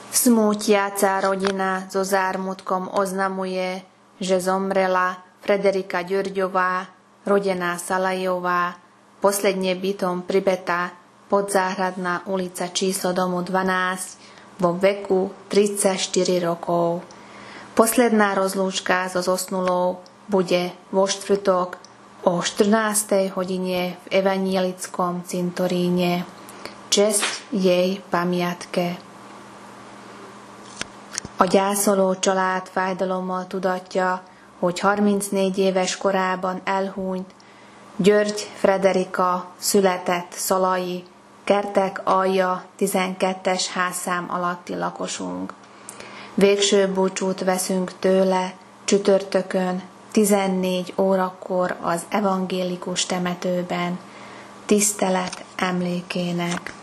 Smútiaca rodina so zármutkom oznamuje, že zomrela Frederika Ďurďová, rodená Salajová, posledne bytom Pribeta, Podzáhradná ulica číslo domu 12, vo veku 34 rokov. Posledná rozlúčka so zosnulou bude vo štvrtok o 14. hodine v evanjelickom cintoríne. Cszt jej pamiatke. A gyászoló család fájdalommal tudatja, hogy 34 éves korában elhunyt György Frederika született Szalai, Kertek alja 12-es házszám alatti lakosunk. Végső búcsút veszünk tőle csütörtökön 14 órakor az evangélikus temetőben, tisztelet emlékének.